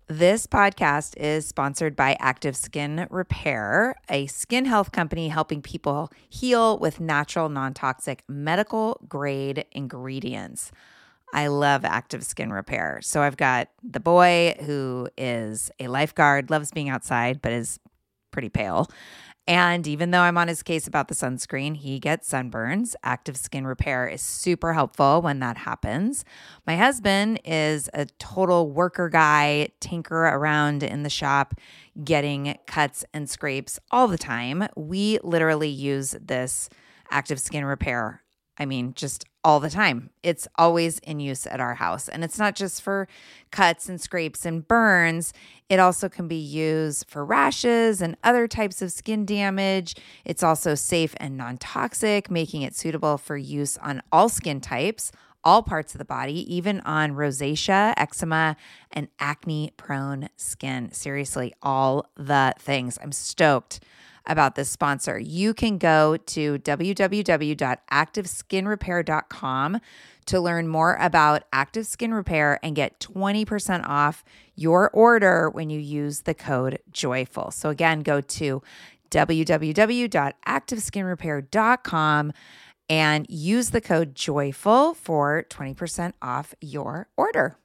This podcast is sponsored by Active Skin Repair, a skin health company helping people heal with natural, non-toxic, medical-grade ingredients. I love Active Skin Repair. So I've got the boy who is a lifeguard, loves being outside, but is pretty pale. And even though I'm on his case about the sunscreen, he gets sunburns. Active Skin Repair is super helpful when that happens. My husband is a total worker guy, tinker around in the shop, getting cuts and scrapes all the time. We literally use this Active Skin Repair, just all the time. It's always in use at our house. And it's not just for cuts and scrapes and burns. It also can be used for rashes and other types of skin damage. It's also safe and non-toxic, making it suitable for use on all skin types, all parts of the body, even on rosacea, eczema, and acne-prone skin. Seriously, all the things. I'm stoked about this sponsor. You can go to www.activeskinrepair.com to learn more about Active Skin Repair and get 20% off your order when you use the code JOYFUL. So again, go to www.activeskinrepair.com and use the code JOYFUL for 20% off your order.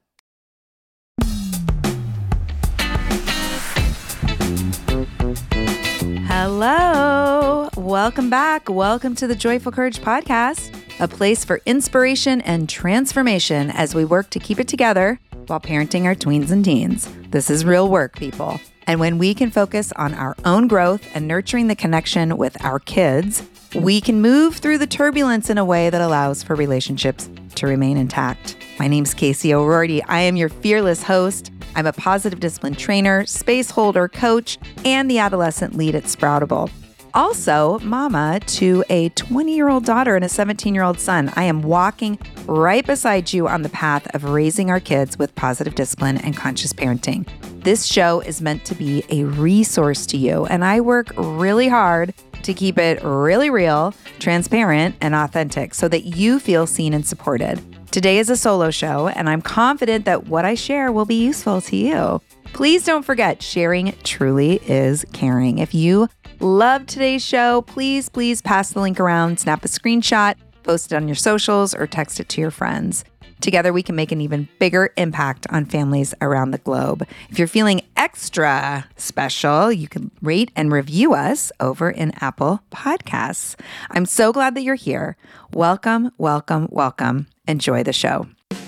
Hello, welcome back. Welcome to the Joyful Courage Podcast, a place for inspiration and transformation as we work to keep it together while parenting our tweens and teens. This is real work, people. And when we can focus on our own growth and nurturing the connection with our kids, we can move through the turbulence in a way that allows for relationships to remain intact. My name's Casey O'Rourke. I am your fearless host. I'm a positive discipline trainer, space holder, coach, and the adolescent lead at Sproutable. Also, mama to a 20-year-old daughter and a 17-year-old son. I am walking right beside you on the path of raising our kids with positive discipline and conscious parenting. This show is meant to be a resource to you, and I work really hard to keep it really real, transparent, and authentic so that you feel seen and supported. Today is a solo show, and I'm confident that what I share will be useful to you. Please don't forget, sharing truly is caring. If you love today's show, please pass the link around, snap a screenshot, post it on your socials, or text it to your friends. Together, we can make an even bigger impact on families around the globe. If you're feeling extra special, you can rate and review us over in Apple Podcasts. I'm so glad that you're here. Welcome, welcome, welcome. Enjoy the show.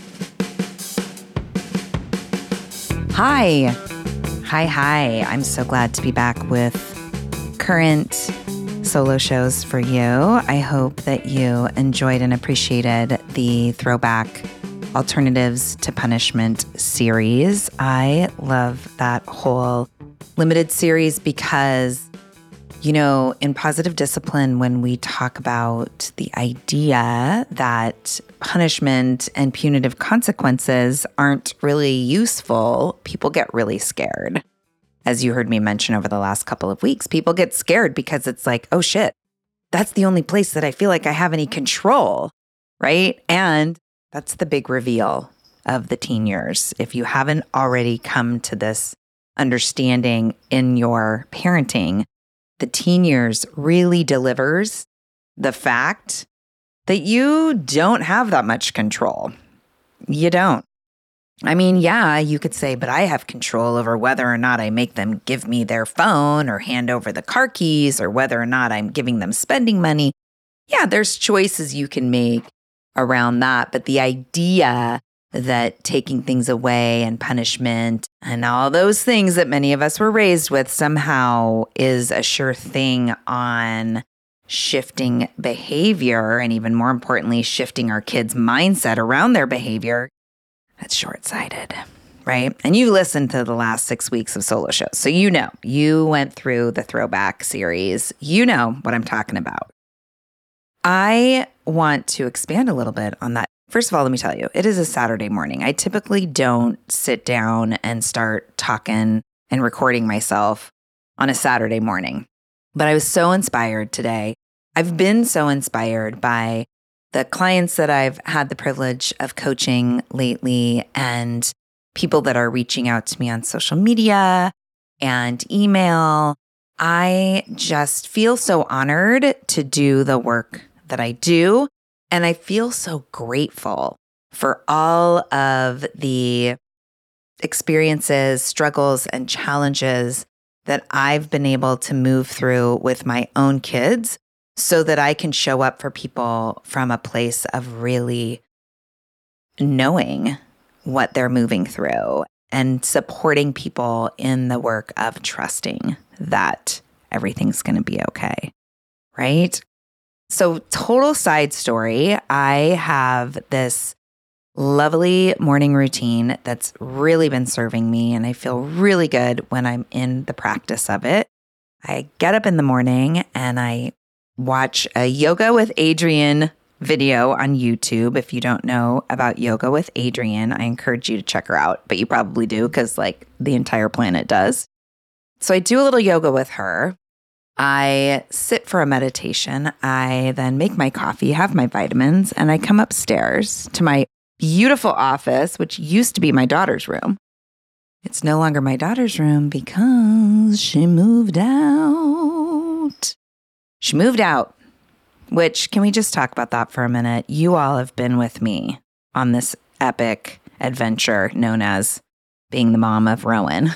Hi. I'm so glad to be back with current solo shows for you. I hope that you enjoyed and appreciated the throwback Alternatives to Punishment series. I love that whole limited series because, in positive discipline, when we talk about the idea that punishment and punitive consequences aren't really useful, people get really scared. As you heard me mention over the last couple of weeks, people get scared because it's like, oh shit, that's the only place that I feel like I have any control, right? And that's the big reveal of the teen years. If you haven't already come to this understanding in your parenting, the teen years really delivers the fact that you don't have that much control. You don't. You could say, but I have control over whether or not I make them give me their phone or hand over the car keys or whether or not I'm giving them spending money. Yeah, there's choices you can make around that. But the idea that taking things away and punishment and all those things that many of us were raised with somehow is a sure thing on shifting behavior and even more importantly, shifting our kids' mindset around their behavior, that's short-sighted, right? And you listened to the last 6 weeks of solo shows. So you went through the throwback series. You know what I'm talking about. I want to expand a little bit on that. First of all, let me tell you, it is a Saturday morning. I typically don't sit down and start talking and recording myself on a Saturday morning. But I was so inspired today. I've been so inspired by the clients that I've had the privilege of coaching lately and people that are reaching out to me on social media and email. I just feel so honored to do the work that I do. And I feel so grateful for all of the experiences, struggles, and challenges that I've been able to move through with my own kids so that I can show up for people from a place of really knowing what they're moving through and supporting people in the work of trusting that everything's going to be okay, right? So, total side story, I have this lovely morning routine that's really been serving me, and I feel really good when I'm in the practice of it. I get up in the morning and I watch a Yoga with Adriene video on YouTube. If you don't know about Yoga with Adriene, I encourage you to check her out, but you probably do because like the entire planet does. So I do a little yoga with her. I sit for a meditation. I then make my coffee, have my vitamins, and I come upstairs to my beautiful office, which used to be my daughter's room. It's no longer my daughter's room because she moved out. She moved out, which, can we just talk about that for a minute? You all have been with me on this epic adventure known as being the mom of Rowan.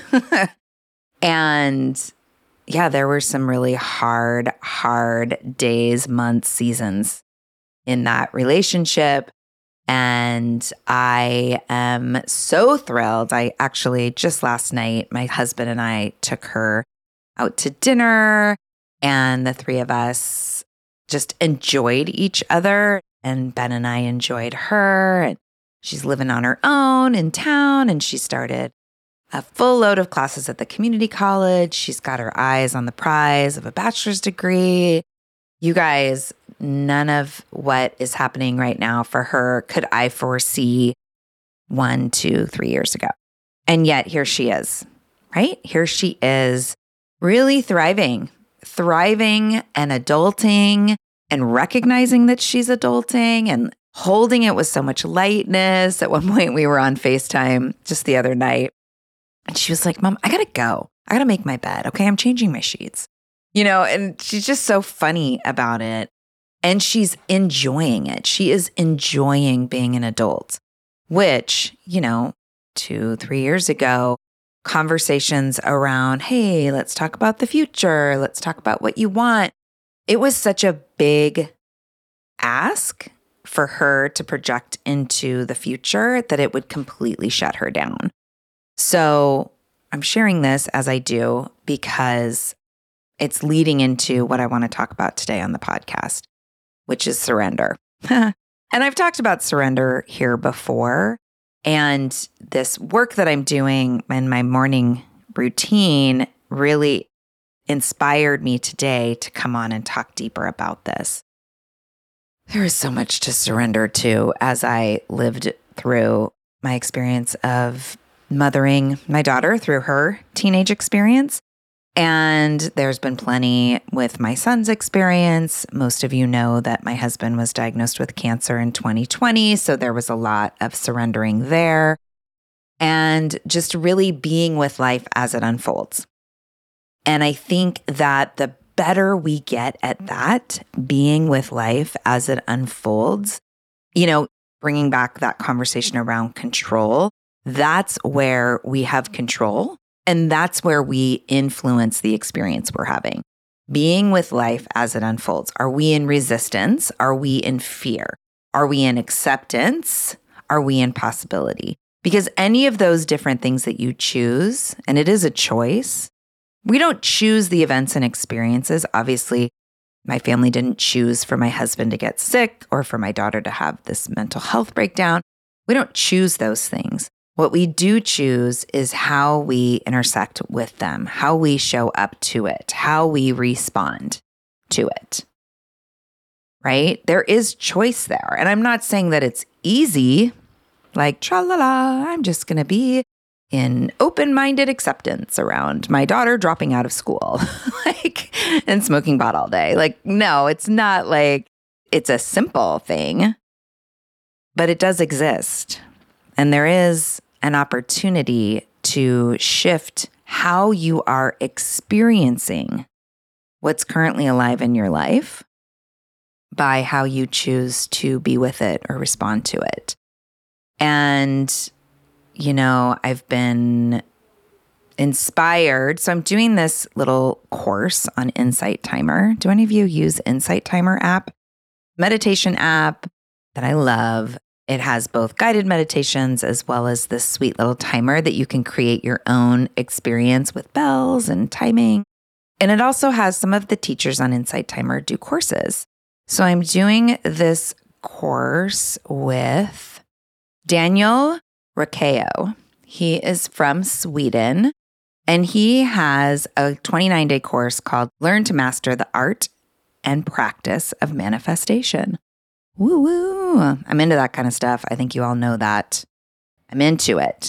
And yeah, there were some really hard days, months, seasons in that relationship. And I am so thrilled. I actually, just last night, my husband and I took her out to dinner, and the three of us just enjoyed each other. And Ben and I enjoyed her. And she's living on her own in town, and she started a full load of classes at the community college. She's got her eyes on the prize of a bachelor's degree. You guys, none of what is happening right now for her could I foresee 1, 2, 3 years ago. And yet here she is, right? Here she is really thriving and adulting and recognizing that she's adulting and holding it with so much lightness. At one point we were on FaceTime just the other night, and she was like, "Mom, I gotta go. I gotta make my bed. Okay, I'm changing my sheets." And she's just so funny about it. And she's enjoying it. She is enjoying being an adult, which, 2, 3 years ago, conversations around, hey, let's talk about the future. Let's talk about what you want. It was such a big ask for her to project into the future that it would completely shut her down. So I'm sharing this as I do because it's leading into what I want to talk about today on the podcast, which is surrender. And I've talked about surrender here before. And this work that I'm doing in my morning routine really inspired me today to come on and talk deeper about this. There is so much to surrender to as I lived through my experience of mothering my daughter through her teenage experience. And there's been plenty with my son's experience. Most of you know that my husband was diagnosed with cancer in 2020, so there was a lot of surrendering there. And just really being with life as it unfolds. And I think that the better we get at that, being with life as it unfolds, bringing back that conversation around control, that's where we have control. And that's where we influence the experience we're having. Being with life as it unfolds. Are we in resistance? Are we in fear? Are we in acceptance? Are we in possibility? Because any of those different things that you choose, and it is a choice, we don't choose the events and experiences. Obviously, my family didn't choose for my husband to get sick or for my daughter to have this mental health breakdown. We don't choose those things. What we do choose is how we intersect with them, how we show up to it, how we respond to it, right? There is choice there. And I'm not saying that it's easy, like, tra-la-la, I'm just going to be in open-minded acceptance around my daughter dropping out of school, and smoking pot all day. No, it's not like it's a simple thing, but it does exist. And there is an opportunity to shift how you are experiencing what's currently alive in your life by how you choose to be with it or respond to it. And, I've been inspired. So I'm doing this little course on Insight Timer. Do any of you use Insight Timer app? Meditation app that I love. It has both guided meditations as well as this sweet little timer that you can create your own experience with bells and timing. And it also has some of the teachers on Insight Timer do courses. So I'm doing this course with Daniel Rakeo. He is from Sweden, and he has a 29-day course called Learn to Master the Art and Practice of Manifestation. Woo woo. I'm into that kind of stuff. I think you all know that. I'm into it.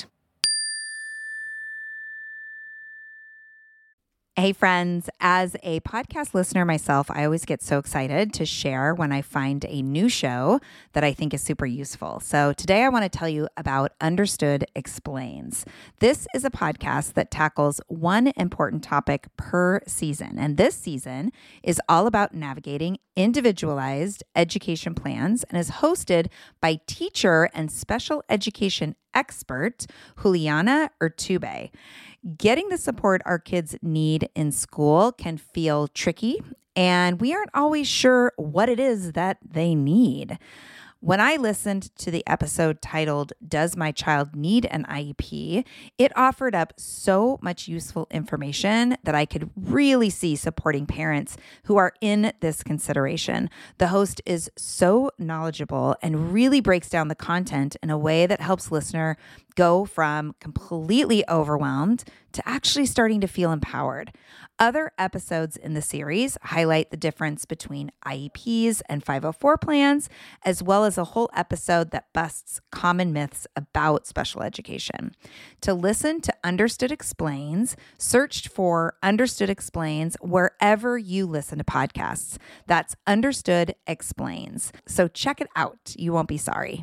Hey friends, as a podcast listener myself, I always get so excited to share when I find a new show that I think is super useful. So today I want to tell you about Understood Explains. This is a podcast that tackles one important topic per season. And this season is all about navigating individualized education plans and is hosted by teacher and special education expert Juliana Urtubey. Getting the support our kids need in school can feel tricky, and we aren't always sure what it is that they need. When I listened to the episode titled, Does My Child Need an IEP? It offered up so much useful information that I could really see supporting parents who are in this consideration. The host is so knowledgeable and really breaks down the content in a way that helps listener go from completely overwhelmed to actually starting to feel empowered. Other episodes in the series highlight the difference between IEPs and 504 plans, as well as a whole episode that busts common myths about special education. To listen to Understood Explains, search for Understood Explains wherever you listen to podcasts. That's Understood Explains. So check it out. You won't be sorry.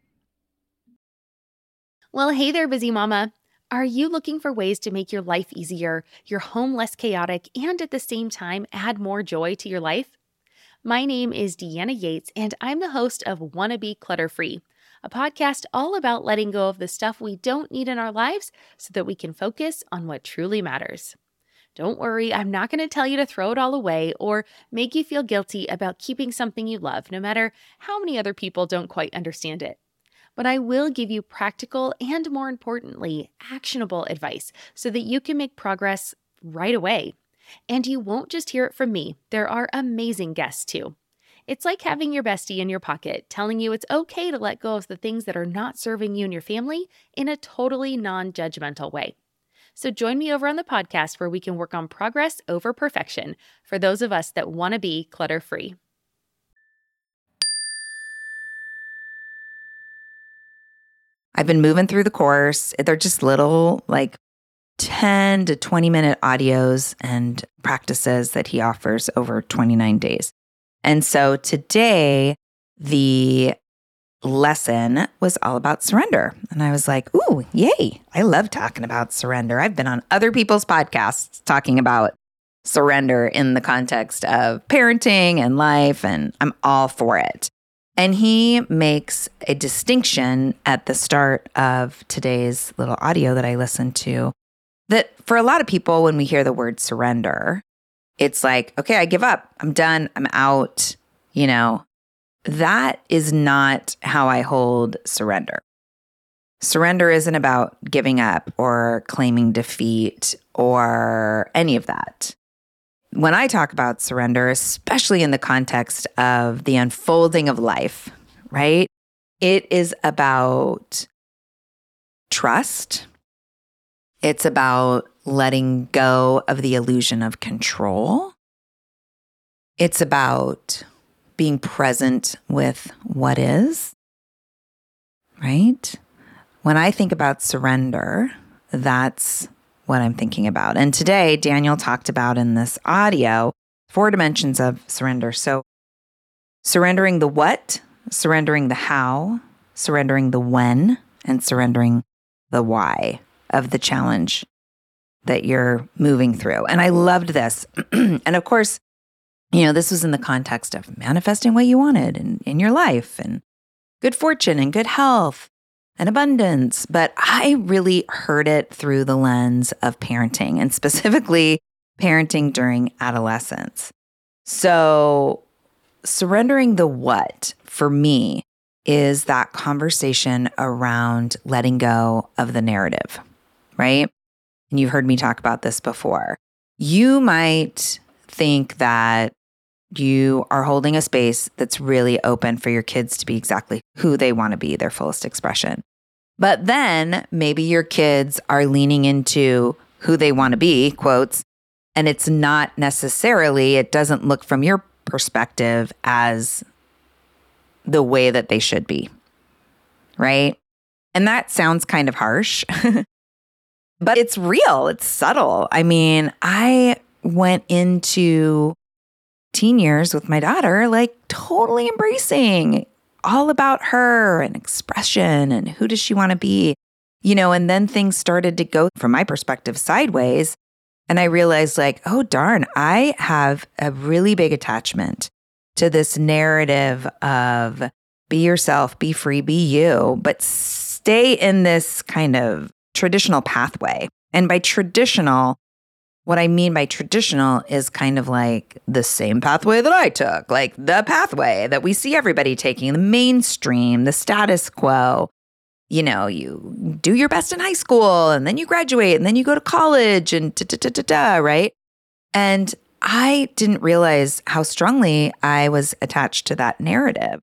Well, hey there, busy mama. Are you looking for ways to make your life easier, your home less chaotic, and at the same time add more joy to your life? My name is Deanna Yates, and I'm the host of Wanna Be Clutter-Free, a podcast all about letting go of the stuff we don't need in our lives so that we can focus on what truly matters. Don't worry, I'm not going to tell you to throw it all away or make you feel guilty about keeping something you love, no matter how many other people don't quite understand it. But I will give you practical and, more importantly, actionable advice so that you can make progress right away. And you won't just hear it from me. There are amazing guests too. It's like having your bestie in your pocket telling you it's okay to let go of the things that are not serving you and your family in a totally non-judgmental way. So join me over on the podcast where we can work on progress over perfection for those of us that want to be clutter-free. I've been moving through the course. They're just little, 10 to 20 minute audios and practices that he offers over 29 days. And so today, the lesson was all about surrender. And I was like, ooh, yay. I love talking about surrender. I've been on other people's podcasts talking about surrender in the context of parenting and life, and I'm all for it. And he makes a distinction at the start of today's little audio that I listened to that for a lot of people, when we hear the word surrender, it's like, okay, I give up. I'm done. I'm out. That is not how I hold surrender. Surrender isn't about giving up or claiming defeat or any of that. When I talk about surrender, especially in the context of the unfolding of life, right? It is about trust. It's about letting go of the illusion of control. It's about being present with what is, right? When I think about surrender, that's what I'm thinking about. And today, Daniel talked about in this audio 4 dimensions of surrender. So surrendering the what, surrendering the how, surrendering the when, and surrendering the why of the challenge that you're moving through. And I loved this. And of course, this was in the context of manifesting what you wanted in your life and good fortune and good health and abundance. But I really heard it through the lens of parenting, and specifically parenting during adolescence. So surrendering the what for me is that conversation around letting go of the narrative, right? And you've heard me talk about this before. You might think that you are holding a space that's really open for your kids to be exactly who they want to be, their fullest expression. But then maybe your kids are leaning into who they want to be, quotes, and it's not necessarily, it doesn't look from your perspective as the way that they should be, right? And that sounds kind of harsh, but it's real, it's subtle. I mean, I went into teen years with my daughter, like totally embracing all about her and expression and who does she want to be, and then things started to go, from my perspective, sideways. And I realized like, oh, darn, I have a really big attachment to this narrative of be yourself, be free, be you, but stay in this kind of traditional pathway. And by traditional, what I mean by traditional is kind of like the same pathway that I took, like the pathway that we see everybody taking, the mainstream, the status quo. You do your best in high school and then you graduate and then you go to college and right? And I didn't realize how strongly I was attached to that narrative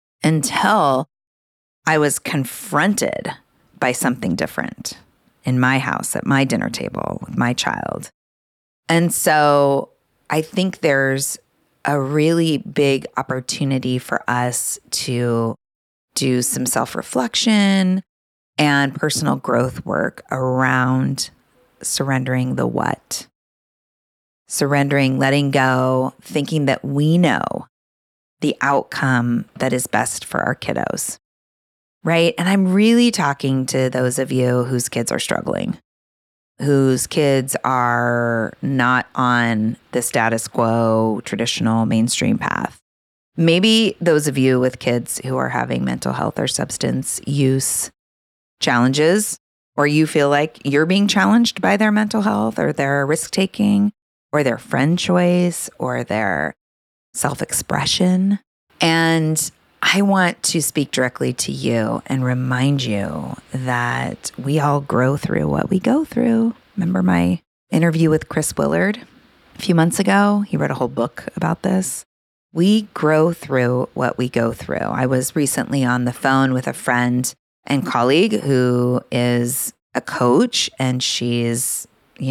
until I was confronted by something different in my house, at my dinner table with my child. And so I think there's a really big opportunity for us to do some self-reflection and personal growth work around surrendering the what. Surrendering, letting go, thinking that we know the outcome that is best for our kiddos, right? And I'm really talking to those of you whose kids are struggling, whose kids are not on the status quo, traditional mainstream path. Maybe those of you with kids who are having mental health or substance use challenges, or you feel like you're being challenged by their mental health or their risk-taking or their friend choice or their self-expression. And I want to speak directly to you and remind you that we all grow through what we go through. Remember my interview with Chris Willard a few months ago? He wrote a whole book about this. We grow through what we go through. I was recently on the phone with a friend and colleague who is a coach, and she's,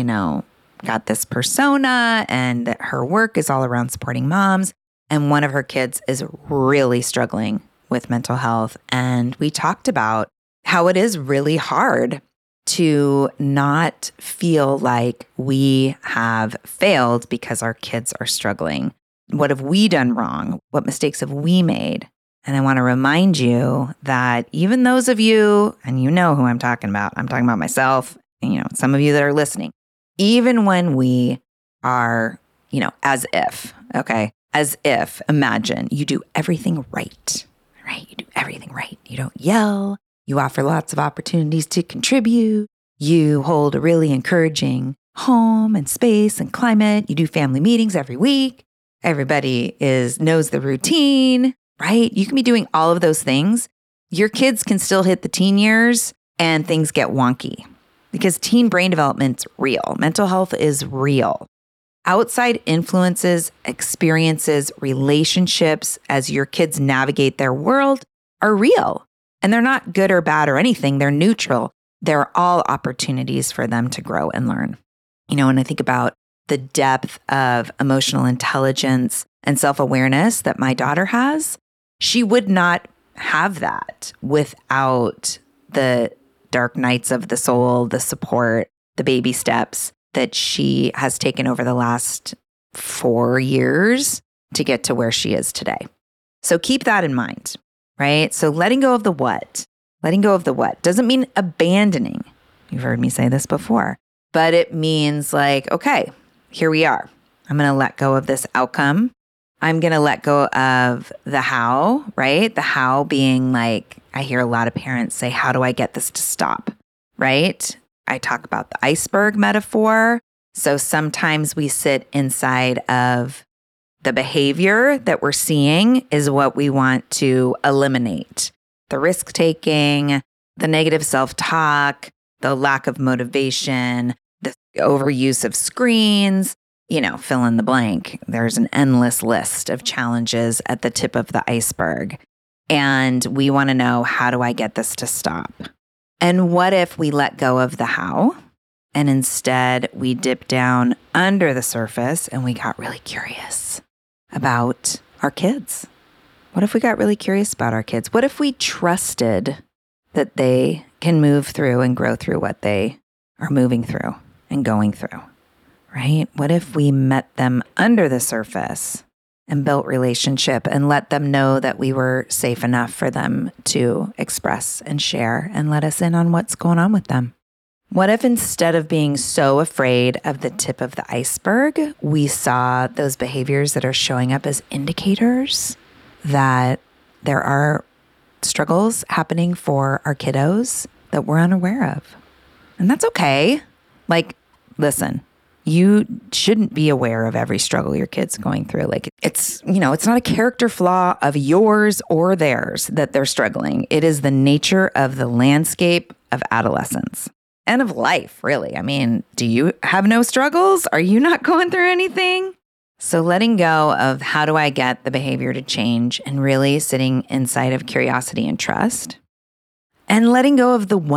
got this persona, and her work is all around supporting moms. And one of her kids is really struggling with mental health. And we talked about how it is really hard to not feel like we have failed because our kids are struggling. What have we done wrong? What mistakes have we made? And I want to remind you that even those of you, and you know who I'm talking about myself, some of you that are listening, even when we are, as if, imagine you do everything right? You do everything right. You don't yell. You offer lots of opportunities to contribute. You hold a really encouraging home and space and climate. You do family meetings every week. Everybody knows the routine, right? You can be doing all of those things. Your kids can still hit the teen years and things get wonky because teen brain development's real. Mental health is real. Outside influences, experiences, relationships as your kids navigate their world are real. And they're not good or bad or anything. They're neutral. They're all opportunities for them to grow and learn. When I think about the depth of emotional intelligence and self-awareness that my daughter has, she would not have that without the dark nights of the soul, the support, the baby steps that she has taken over the last 4 years to get to where she is today. So keep that in mind, right? So letting go of the what Letting go of the what doesn't mean abandoning. You've heard me say this before, but it means like, okay, here we are. I'm going to let go of this outcome. I'm going to let go of the how, right? The how being like, I hear a lot of parents say, how do I get this to stop, right? I talk about the iceberg metaphor. So sometimes we sit inside of the behavior that we're seeing is what we want to eliminate. The risk-taking, the negative self-talk, the lack of motivation, the overuse of screens, fill in the blank. There's an endless list of challenges at the tip of the iceberg. And we want to know, how do I get this to stop? And what if we let go of the how and instead we dip down under the surface and we got really curious about our kids? What if we got really curious about our kids? What if we trusted that they can move through and grow through what they are moving through and going through, right? What if we met them under the surface and built relationship and let them know that we were safe enough for them to express and share and let us in on what's going on with them? What if instead of being so afraid of the tip of the iceberg, we saw those behaviors that are showing up as indicators that there are struggles happening for our kiddos that we're unaware of? And that's okay. Like, listen, you shouldn't be aware of every struggle your kid's going through. Like, it's not a character flaw of yours or theirs that they're struggling. It is the nature of the landscape of adolescence and of life, really. I mean, do you have no struggles? Are you not going through anything? So letting go of how do I get the behavior to change and really sitting inside of curiosity and trust, and letting go of the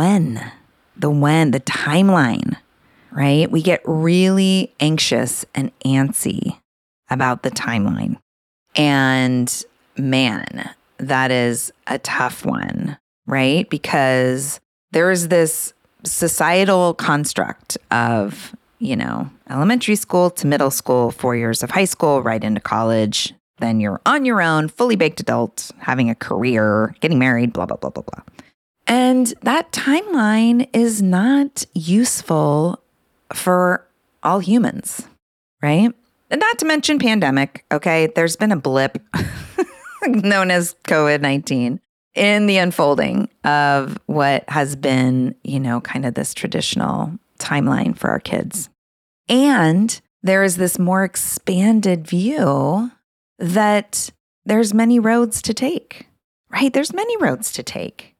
timeline, right? We get really anxious and antsy about the timeline. And man, that is a tough one, right? Because there is this societal construct of elementary school to middle school, 4 years of high school, right into college. Then you're on your own, fully baked adult, having a career, getting married, blah, blah, blah, blah, blah. And that timeline is not useful for all humans, right? And not to mention pandemic, okay? There's been a blip known as COVID-19 in the unfolding of what has been, kind of this traditional timeline for our kids. And there is this more expanded view that there's many roads to take, right? There's many roads to take.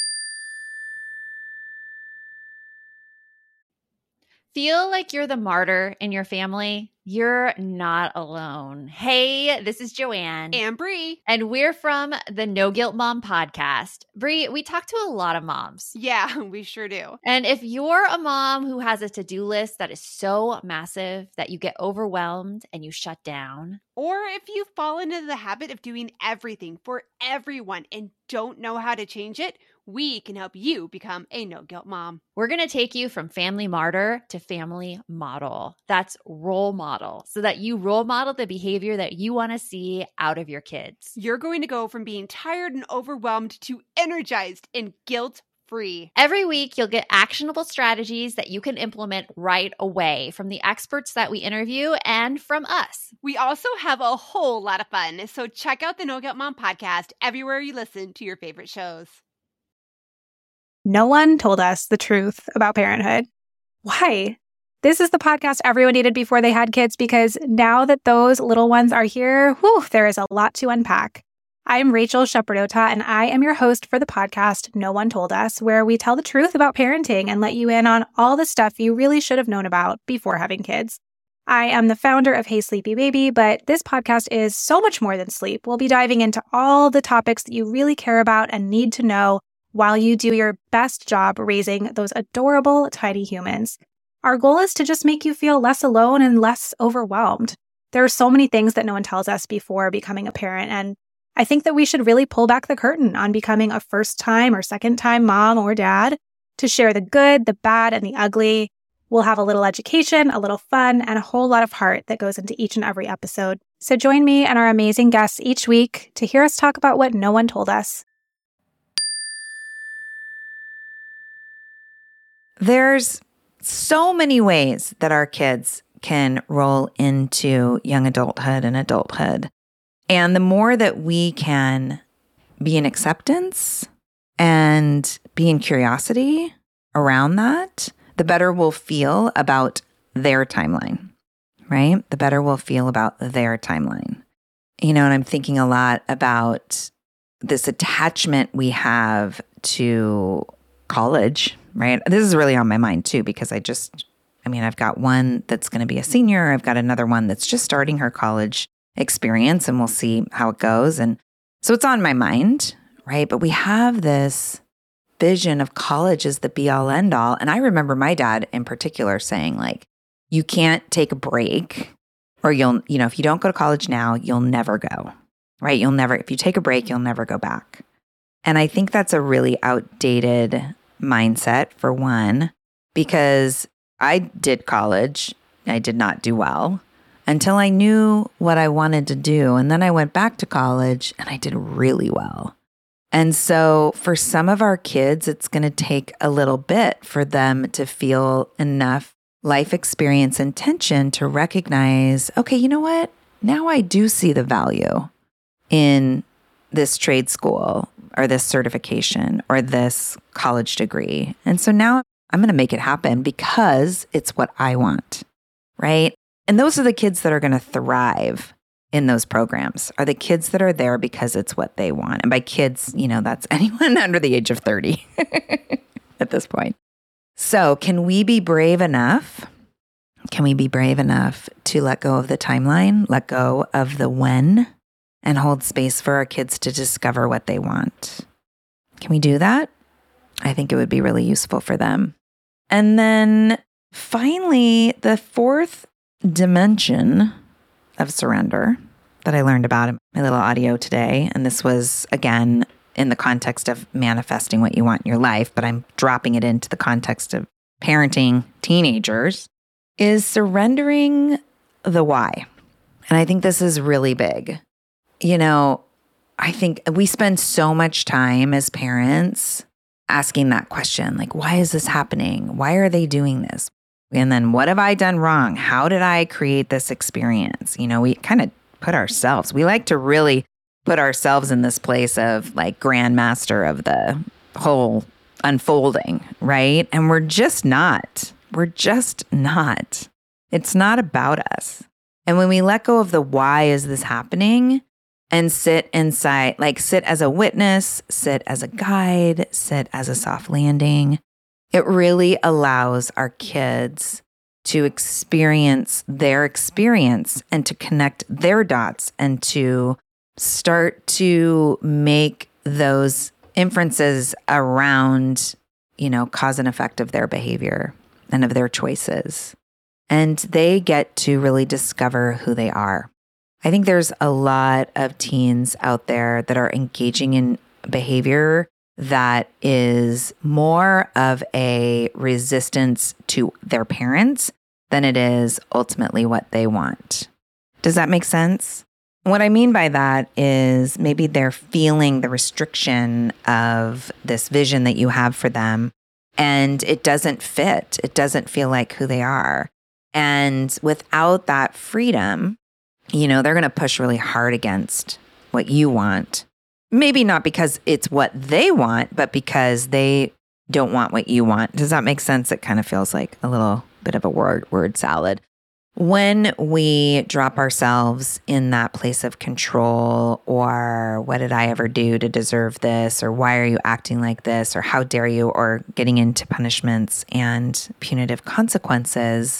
Feel like you're the martyr in your family? You're not alone. Hey, this is Joanne. And Brie. And we're from the No Guilt Mom podcast. Brie, we talk to a lot of moms. Yeah, we sure do. And if you're a mom who has a to-do list that is so massive that you get overwhelmed and you shut down, or if you fall into the habit of doing everything for everyone and don't know how to change it, we can help you become a no-guilt mom. We're going to take you from family martyr to family model. That's role model, so that you role model the behavior that you want to see out of your kids. You're going to go from being tired and overwhelmed to energized and guilt-free. Every week, you'll get actionable strategies that you can implement right away from the experts that we interview and from us. We also have a whole lot of fun, so check out the No Guilt Mom podcast everywhere you listen to your favorite shows. No one told us the truth about parenthood. Why? This is the podcast everyone needed before they had kids, because now that those little ones are here, there is a lot to unpack. I'm Rachel Shepardota, and I am your host for the podcast No One Told Us, where we tell the truth about parenting and let you in on all the stuff you really should have known about before having kids. I am the founder of Hey Sleepy Baby, but this podcast is so much more than sleep. We'll be diving into all the topics that you really care about and need to know while you do your best job raising those adorable, tiny humans. Our goal is to just make you feel less alone and less overwhelmed. There are so many things that no one tells us before becoming a parent, and I think that we should really pull back the curtain on becoming a first-time or second-time mom or dad to share the good, the bad, and the ugly. We'll have a little education, a little fun, and a whole lot of heart that goes into each and every episode. So join me and our amazing guests each week to hear us talk about what no one told us. There's so many ways that our kids can roll into young adulthood and adulthood. And the more that we can be in acceptance and be in curiosity around that, the better we'll feel about their timeline, right? The better we'll feel about their timeline. And I'm thinking a lot about this attachment we have to college, right? This is really on my mind too, because I've got one that's going to be a senior. I've got another one that's just starting her college experience, and we'll see how it goes. And so it's on my mind, right? But we have this vision of college as the be all end all. And I remember my dad in particular saying, like, you can't take a break, or if you don't go to college now, you'll never go, right? If you take a break, you'll never go back. And I think that's a really outdated mindset, for one, because I did college. I did not do well until I knew what I wanted to do. And then I went back to college and I did really well. And so for some of our kids, it's going to take a little bit for them to feel enough life experience and tension to recognize, okay, you know what? Now I do see the value in this trade school or this certification or this college degree. And so now I'm going to make it happen because it's what I want, right? And those are the kids that are going to thrive in those programs, are the kids that are there because it's what they want. And by kids, that's anyone under the age of 30 at this point. So can we be brave enough? Can we be brave enough to let go of the timeline, let go of the when, and hold space for our kids to discover what they want? Can we do that? I think it would be really useful for them. And then finally, the fourth dimension of surrender that I learned about in my little audio today, and this was, again, in the context of manifesting what you want in your life, but I'm dropping it into the context of parenting teenagers, is surrendering the why. And I think this is really big. I think we spend so much time as parents asking that question, like, why is this happening? Why are they doing this? And then what have I done wrong? How did I create this experience? We kind of we like to really put ourselves in this place of like grandmaster of the whole unfolding, right? And we're just not. It's not about us. And when we let go of the why is this happening and sit inside, like sit as a witness, sit as a guide, sit as a soft landing, it really allows our kids to experience their experience and to connect their dots and to start to make those inferences around, cause and effect of their behavior and of their choices. And they get to really discover who they are. I think there's a lot of teens out there that are engaging in behavior that is more of a resistance to their parents than it is ultimately what they want. Does that make sense? What I mean by that is maybe they're feeling the restriction of this vision that you have for them, and it doesn't fit. It doesn't feel like who they are. And without that freedom, they're going to push really hard against what you want. Maybe not because it's what they want, but because they don't want what you want. Does that make sense? It kind of feels like a little bit of a word salad. When we drop ourselves in that place of control, or what did I ever do to deserve this, or why are you acting like this, or how dare you, or getting into punishments and punitive consequences,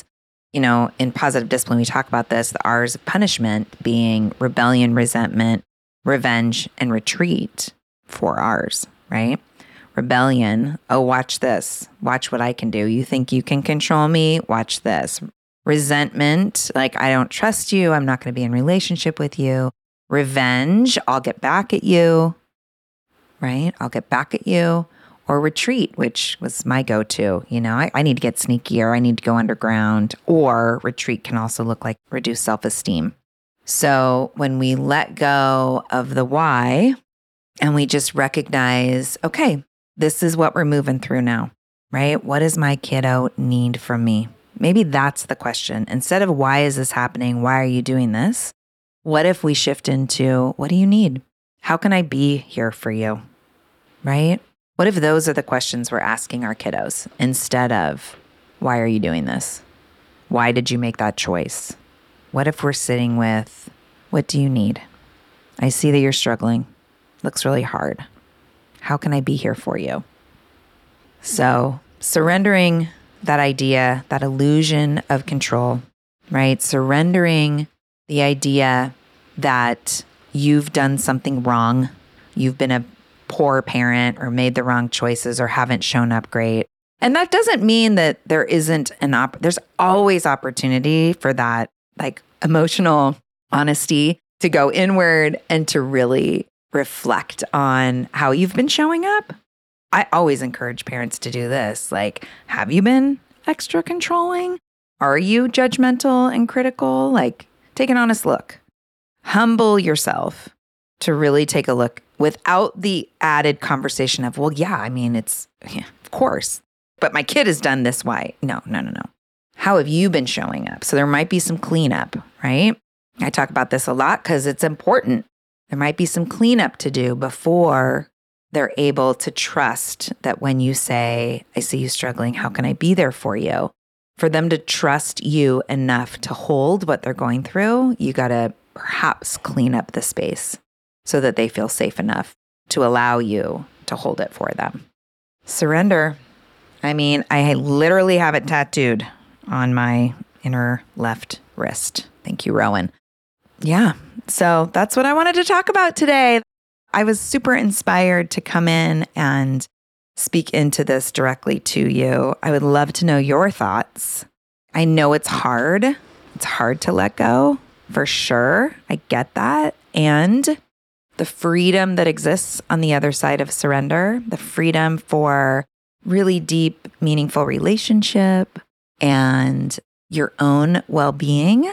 in positive discipline, we talk about this, the R's of punishment being rebellion, resentment, revenge, and retreat. 4 R's, right? Rebellion, oh, watch this. Watch what I can do. You think you can control me? Watch this. Resentment, like, I don't trust you. I'm not going to be in relationship with you. Revenge, I'll get back at you, right? I'll get back at you. Or retreat, which was my go-to. I need to get sneakier. I need to go underground. Or retreat can also look like reduced self-esteem. So when we let go of the why and we just recognize, okay, this is what we're moving through now. right? What does my kiddo need from me? Maybe that's the question. Instead of why is this happening? Why are you doing this? What if we shift into what do you need? How can I be here for you? Right? What if those are the questions we're asking our kiddos instead of why are you doing this? Why did you make that choice? What if we're sitting with what do you need? I see that you're struggling. Looks really hard. How can I be here for you? So surrendering that idea, that illusion of control, right? Surrendering the idea that you've done something wrong. You've been a poor parent or made the wrong choices or haven't shown up great. And that doesn't mean that there isn't there's always opportunity for that like emotional honesty to go inward and to really reflect on how you've been showing up. I always encourage parents to do this. Like, have you been extra controlling? Are you judgmental and critical? Like, take an honest look. Humble yourself to really take a look without the added conversation of, well, yeah, I mean, of course, but my kid has done this. Why? No. How have you been showing up? So there might be some cleanup, right? I talk about this a lot because it's important. There might be some cleanup to do before they're able to trust that when you say, I see you struggling, how can I be there for you? For them to trust you enough to hold what they're going through, you got to perhaps clean up the space so that they feel safe enough to allow you to hold it for them. Surrender. I mean, I literally have it tattooed on my inner left wrist. Thank you, Rowan. Yeah, so that's what I wanted to talk about today. I was super inspired to come in and speak into this directly to you. I would love to know your thoughts. I know it's hard. It's hard to let go, for sure. I get that. And the freedom that exists on the other side of surrender, the freedom for really deep, meaningful relationship and your own well-being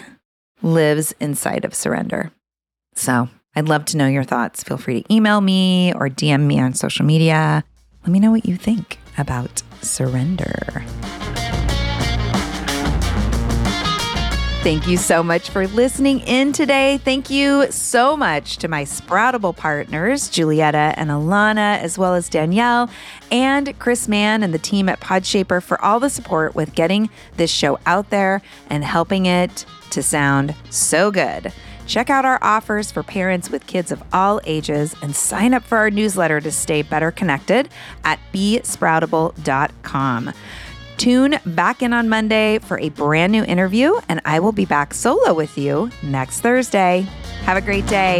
lives inside of surrender. So I'd love to know your thoughts. Feel free to email me or DM me on social media. Let me know what you think about surrender. Thank you so much for listening in today. Thank you so much to my Sproutable partners, Julietta and Alana, as well as Danielle and Chris Mann and the team at Podshaper for all the support with getting this show out there and helping it to sound so good. Check out our offers for parents with kids of all ages and sign up for our newsletter to stay better connected at besproutable.com. Tune back in on Monday for a brand new interview, and I will be back solo with you next Thursday. Have a great day.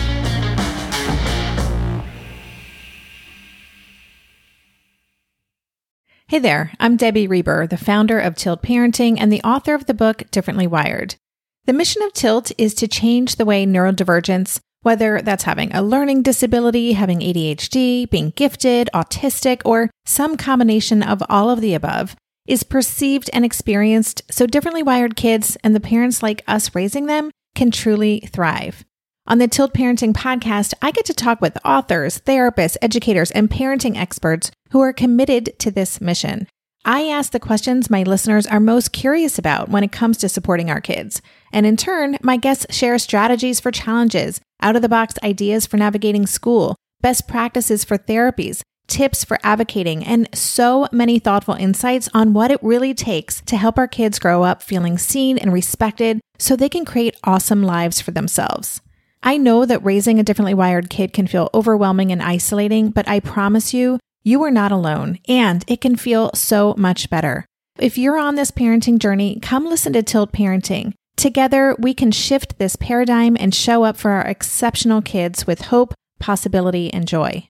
Hey there, I'm Debbie Reber, the founder of Tilt Parenting and the author of the book Differently Wired. The mission of Tilt is to change the way neurodivergence, whether that's having a learning disability, having ADHD, being gifted, autistic, or some combination of all of the above, is perceived and experienced so differently wired kids and the parents like us raising them can truly thrive. On the Tilt Parenting podcast, I get to talk with authors, therapists, educators, and parenting experts who are committed to this mission. I ask the questions my listeners are most curious about when it comes to supporting our kids. And in turn, my guests share strategies for challenges, out-of-the-box ideas for navigating school, best practices for therapies, tips for advocating, and so many thoughtful insights on what it really takes to help our kids grow up feeling seen and respected so they can create awesome lives for themselves. I know that raising a differently wired kid can feel overwhelming and isolating, but I promise you, you are not alone, and it can feel so much better. If you're on this parenting journey, come listen to Tilt Parenting. Together, we can shift this paradigm and show up for our exceptional kids with hope, possibility, and joy.